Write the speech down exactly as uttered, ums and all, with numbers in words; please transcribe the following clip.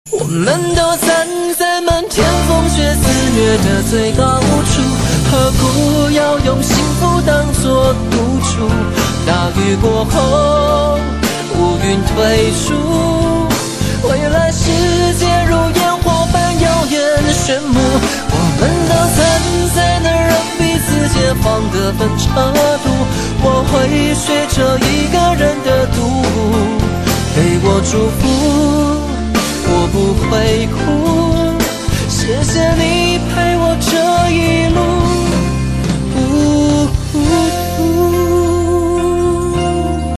我们都站在漫天风雪肆虐的最高处，何苦要用幸福当作赌注？大雨过后，乌云退出，未来世界如烟火般耀眼炫目。我们都站在那让彼此解放的分岔路，我会学着一个人的独舞，给我祝福。我不会哭。